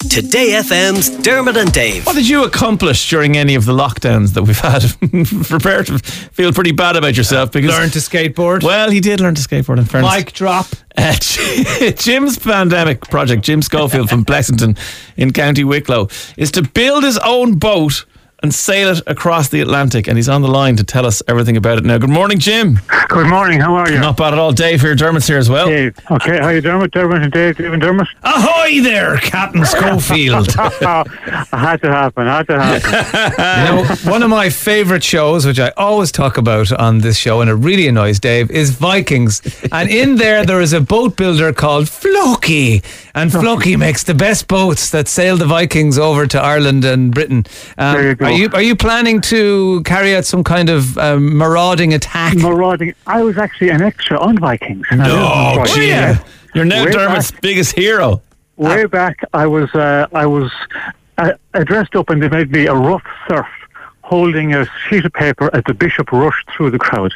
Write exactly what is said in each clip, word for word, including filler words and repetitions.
Today F M's Dermot and Dave. What did you accomplish during any of the lockdowns that we've had? Prepare to feel pretty bad about yourself because Learn to skateboard. Well, he did learn to skateboard, in fairness. Mic drop. Uh, Jim's pandemic project, Jim Schofield from Blessington in County Wicklow, is to build his own boat and sail it across the Atlantic, and he's on the line to tell us everything about it now. Good morning, Jim. Good morning, how are you? Not bad at all. Dave here, Dermot's here as well. Dave. Okay, how you Dermot? Dermot and Dave, Dave and Dermot. Ahoy there, Captain Schofield. It had to happen, had to happen. You know, one of my favourite shows, which I always talk about on this show, and it really annoys Dave, is Vikings. And in there, there is a boat builder called Floki. And Floki makes the best boats that sail the Vikings over to Ireland and Britain. Um, there you go. Are you, are you planning to carry out some kind of um, marauding attack? Marauding. I was actually an extra on Vikings. Oh, Right. gee. Yeah. You're now Way Dermot's back. biggest hero. Way back, I was, uh, I was uh, I dressed up and they made me a rough surf, holding a sheet of paper as the bishop rushed through the crowd.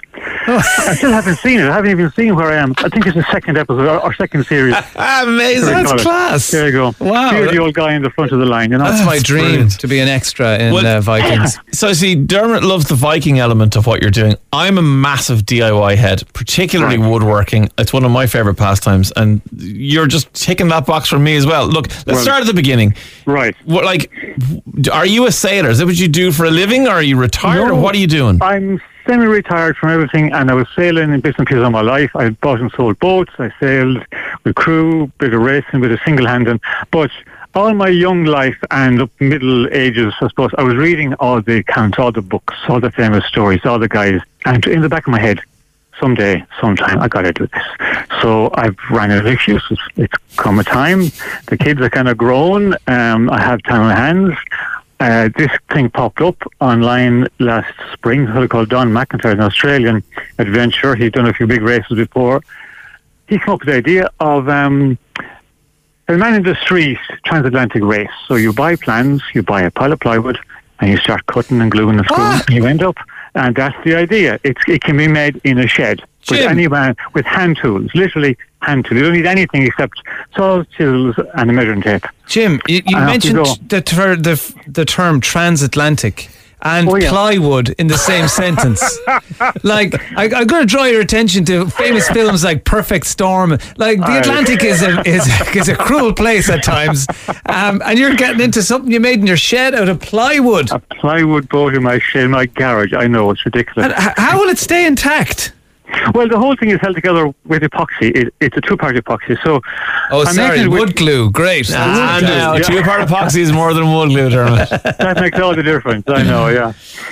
I still haven't seen it. I haven't even seen where I am. I think it's the second episode or, or second series. Amazing. There you That's go. class. There you go. Wow. You're the old guy in the front of the line, you know. That's my That's dream, brilliant. to be an extra in Well, uh, Vikings. So, see, Dermot loves the Viking element of what you're doing. I'm a massive D I Y head, particularly Right. woodworking. It's one of my favourite pastimes, and you're just ticking that box for me as well. Look, let's Well, start at the beginning. Right. What, like, are you a sailor? Is that what you do for a living, or are you retired, No. or what are you doing? I'm semi-retired from everything, and I was sailing in bits and pieces of my life. I bought and sold boats. I sailed with crew, bit of racing, bit of single-handing. But all my young life and up middle ages, I suppose, I was reading all the accounts, all the books, all the famous stories, all the guys. And in the back of my head, someday, sometime, I got to do this. So I've ran out of excuses. It's come a time. The kids are kind of grown. Um, I have time on my hands. Uh, this thing popped up online last spring. It's called Don McIntyre, an Australian adventurer. He'd done a few big races before. He came up with the idea of um, a man in the street transatlantic race. So you buy plans, you buy a pile of plywood, and you start cutting and gluing and screwing. Ah. And you end up, and that's the idea. It's, it can be made in a shed with Jim. any man with hand tools, literally hand tools. You don't need anything except saws, chisels, and a measuring tape. Jim, you, you I have to mentioned go. the, ter- the the term transatlantic and Oh, yeah. plywood in the same sentence. Like, I, I'm going to draw your attention to famous films like Perfect Storm. Like, the Aye. Atlantic is a is, is a cruel place at times, um, and you're getting into something you made in your shed out of plywood. A plywood boat in my shed, in my garage. I know, it's ridiculous. And h- how will it stay intact? Well, the whole thing is held together with epoxy. It, it's a two-part epoxy. So, Oh, I'm sorry, making it with- wood glue. Great. And Yeah. uh, two-part epoxy is more than wood glue, Dermot. that makes all the difference. I know, yeah.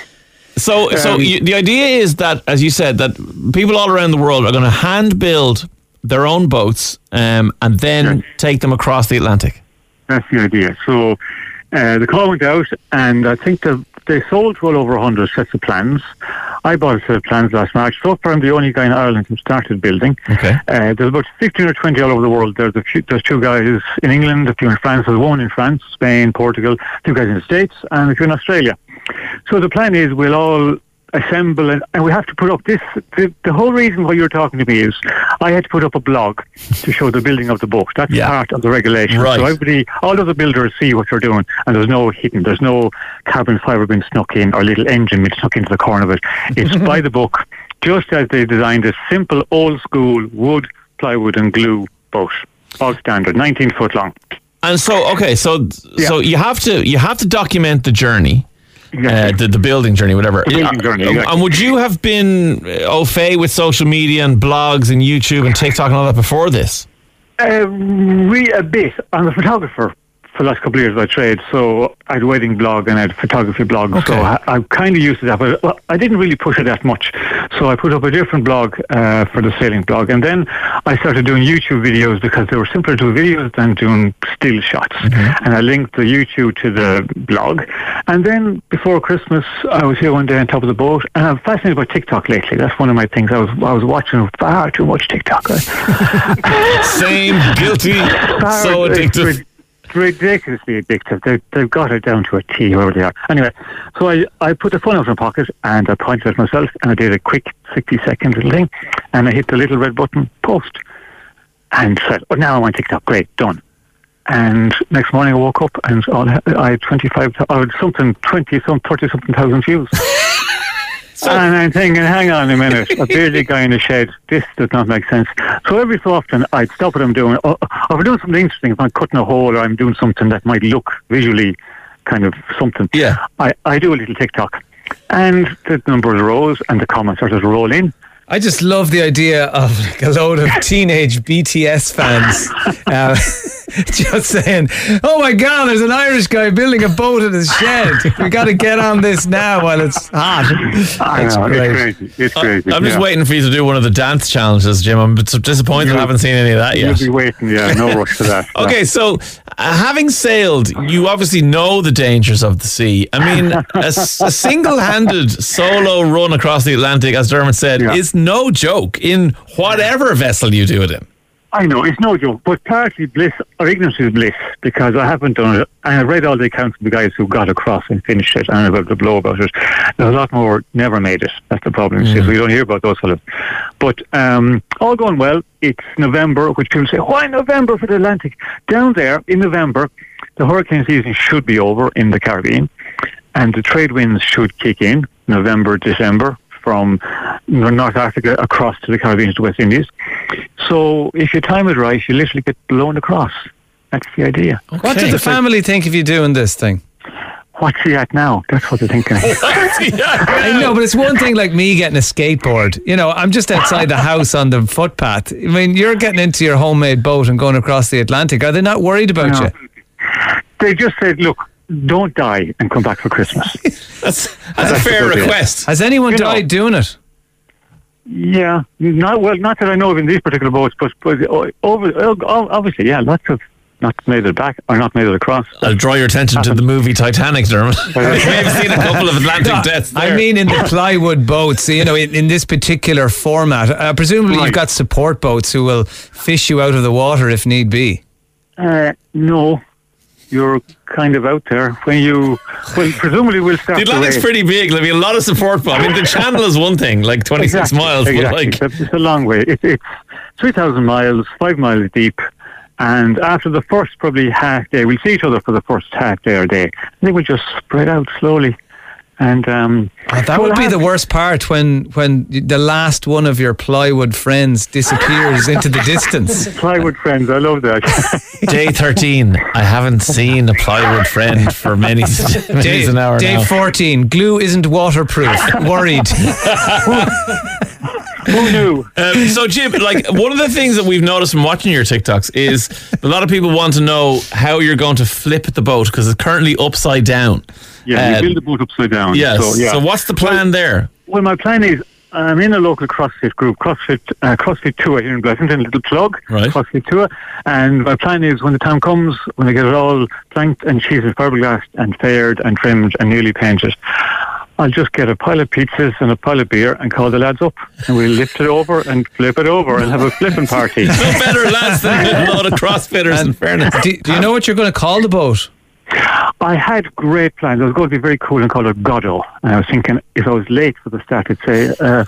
So, so Um, you, the idea is that, as you said, that people all around the world are going to hand build their own boats um, and then Yes. take them across the Atlantic. That's the idea. So, uh, the call went out, and I think the, they sold well over one hundred sets of plans. I bought a set of plans last March. So far, I'm the only guy in Ireland who started building. Okay. Uh, there's about fifteen or twenty all over the world. There's a few, there's two guys in England, a few in France. There's one in France, Spain, Portugal, two guys in the States, and a few in Australia. So the plan is we'll all assemble, and, and we have to put up this. The, the whole reason why you're talking to me is I had to put up a blog to show the building of the boat. That's Yeah. part of the regulation. Right. So everybody, all of the builders see what you're doing, and there's no hidden, there's no carbon fibre being snuck in or little engine being snuck into the corner of it. It's by the book, just as they designed a simple old school wood, plywood and glue boat. All standard, nineteen foot long. And so, okay, so so you have to you have to document the journey. Uh, Exactly. the, the building journey, whatever. The building journey, Uh, exactly. And would you have been uh, au fait with social media and blogs and YouTube and TikTok and all that before this? Uh, re- a bit. I'm a photographer for the last couple of years by trade, so I had a wedding blog and I had a photography blog, Okay. so I, I'm kind of used to that, but well, I didn't really push it that much. So I put up a different blog uh, for the sailing blog, and then I started doing YouTube videos because they were simpler to do videos than doing still shots. And I linked the YouTube to the blog. And then before Christmas, I was here one day on top of the boat, and I'm fascinated by TikTok lately. That's one of my things. I was I was watching far too much TikTok. Same, guilty, Far- so it's addictive. rid- ridiculously addictive. They, they've got it down to a T, whoever they are. Anyway, so I, I put the phone out of my pocket and I pointed at myself and I did a quick sixty second little thing and I hit the little red button, post, and said, oh, now I'm on TikTok. Great, done. And next morning I woke up and all, I had twenty-five, I had something, twenty, some thirty something thousand views. So, and I'm thinking, hang on a minute, a bearded guy in a shed, this does not make sense. So every so often I'd stop what I'm doing. Or, or if I'm doing something interesting, if I'm cutting a hole or I'm doing something that might look visually kind of something, yeah. I, I do a little TikTok. And the numbers rose and the comments started to roll in. I just love the idea of like a load of teenage B T S fans uh, just saying, oh my God, there's an Irish guy building a boat in his shed. We got to get on this now while it's hot. I That's know, great. it's crazy. It's crazy. I'm just yeah. waiting for you to do one of the dance challenges, Jim. I'm so disappointed I haven't seen any of that yet. You'll be waiting, yeah, no rush for that. Okay, so uh, having sailed, you obviously know the dangers of the sea. I mean, a, s- a single-handed solo run across the Atlantic, as Dermot said, Yeah. is no joke in whatever vessel you do it in. I know, it's no joke, but partly bliss, or ignorance is bliss, because I haven't done it. And I've read all the accounts of the guys who got across and finished it, and I'm about to blow about it. There's a lot more never made it. That's the problem. Mm. So we don't hear about those fellas. But um, all going well. It's November, which people say, why November for the Atlantic? Down there, in November, the hurricane season should be over in the Caribbean, and the trade winds should kick in November, December, from North Africa across to the Caribbean to the West Indies. So if you time it right, you literally get blown across. That's the idea. Okay. What did the family think of you doing this thing? What's he at now? That's what they're thinking. I know, but it's one thing like me getting a skateboard. You know, I'm just outside the house on the footpath. I mean, you're getting into your homemade boat and going across the Atlantic. Are they not worried about No. you? They just said, look, don't die and come back for Christmas. That's, that's a fair good idea. request. Has anyone You know- died doing it? Yeah, not well, not that I know of in these particular boats, but, but uh, over, uh, obviously, yeah, lots of not made it back or not made it across. I'll draw your attention to the movie Titanic, Dermot. You may have seen a couple of Atlantic No, deaths there. I mean in the plywood boats, you know, in, in this particular format. Uh, presumably Right. you've got support boats who will fish you out of the water if need be. Uh, no, you're kind of out there when you, well, presumably we'll start the to Atlantic's race. pretty big. There'll be a lot of support. But I mean, the channel is one thing, like twenty-six Exactly, miles, exactly. but like It's a long way. It, it's three thousand miles, five miles deep. And after the first probably half day, we'll see each other for the first half day or day. I think we'll just spread out slowly. And um, Oh, that we'll would be have- the worst part when when the last one of your plywood friends disappears into the distance. plywood friends. I love that. day thirteen. I haven't seen a plywood friend for many Day, days an hour day now. fourteen, glue isn't waterproof. Worried. Who knew? Um, so, Jim, like one of the things that we've noticed from watching your TikToks is a lot of people want to know how you're going to flip the boat because it's currently upside down. Yeah, Uh, you build the boat upside down. Yes. So, yeah. So, what's the plan there? Well, my plan is I'm in a local CrossFit group, CrossFit uh, CrossFit Tour here in Blessington, a little plug, Right. CrossFit Tour. And my plan is when the time comes, when I get it all planked and cheese and fiberglass and faired and trimmed and nearly painted, I'll just get a pile of pizzas and a pile of beer and call the lads up. And we'll lift it over and flip it over and have a flipping party. No better lads than a load of CrossFitters, in fairness. do, do you know what you're going to call the boat? I had great plans. I was going to be very cool and call it Goddo. And I was thinking if I was late for the start, I'd say... Uh,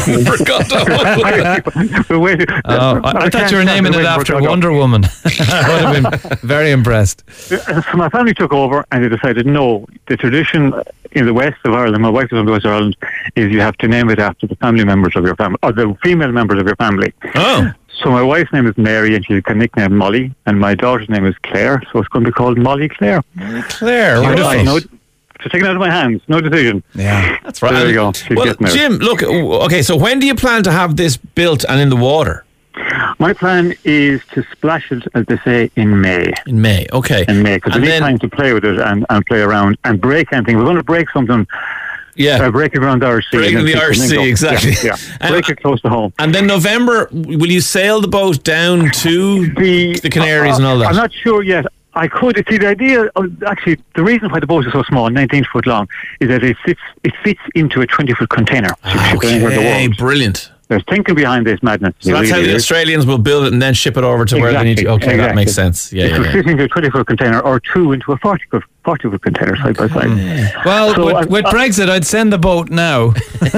Forgot. we're waiting. Oh, I, I thought you were naming it after Wonder Woman. I would have been very impressed. So my family took over and they decided, no, the tradition in the west of Ireland, my wife is from the west of Ireland, is you have to name it after the family members of your family, or the female members of your family. Oh. So my wife's name is Mary and she's got a nickname Molly, and my daughter's name is Claire, so it's going to be called Molly Claire. Claire, Beautiful. right. No, so taken out of my hands, no decision. Yeah. That's right. There you go. She's Well, getting there. Jim, look, okay, so when do you plan to have this built and in the water? My plan is to splash it, as they say, in May. In May, okay. In May, because we And need then- time to play with it and, and play around and break anything. We're going to break something. Yeah. Uh, break it around the Irish Sea. Breaking and then the fix Irish it and Sea, go. exactly. Yeah, yeah. break And- it close to home. And then November, will you sail the boat down to The, the Canaries and all that? I'm not sure yet. I could. See, the idea, of, actually, the reason why the boat is so small, nineteen foot long, is that it fits, it fits into a twenty foot container. So you can ship it anywhere in the Okay, world. brilliant. there's thinking behind this madness. So that's It how really the is. Australians will build it and then ship it over to where they need to. Okay, Exactly, that makes exactly. sense. Yeah, It yeah, will yeah. fit into a twenty foot container or two into a forty foot, forty foot container side by side. Well, So, with, uh, with uh, Brexit, I'd send the boat now.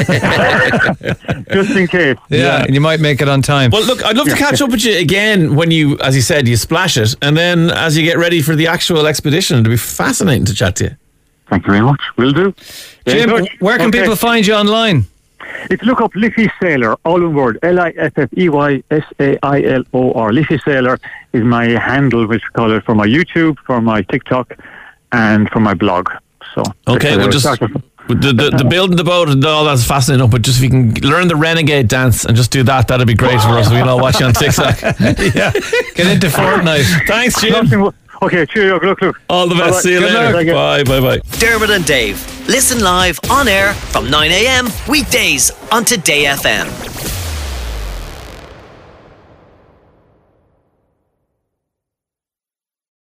Just in case. Yeah, and you might make it on time. Well, look, I'd love to catch up with you again when you, as you said, you splash it, and then as you get ready for the actual expedition, it'd be fascinating to chat to you. Thank you very much. Will do. Very Jim, good. where can Okay. people find you online? If you look up Liffey Sailor, all one word, L I F F E Y S A I L O R. Liffey Sailor is my handle, which we call it, for my YouTube, for my TikTok, and for my blog. So Okay, we'll just the, the the building the boat and all that's fascinating, but just if you can learn the renegade dance and just do that, that'd be great for us. We can all watch you on TikTok. Yeah, get into Fortnite. Thanks, Jim. Okay, cheerio. Good luck, look. All the best. Bye-bye. See you Good later. luck. Bye, bye, bye. Dermot and Dave. Listen live on air from nine a.m. weekdays on Today F M.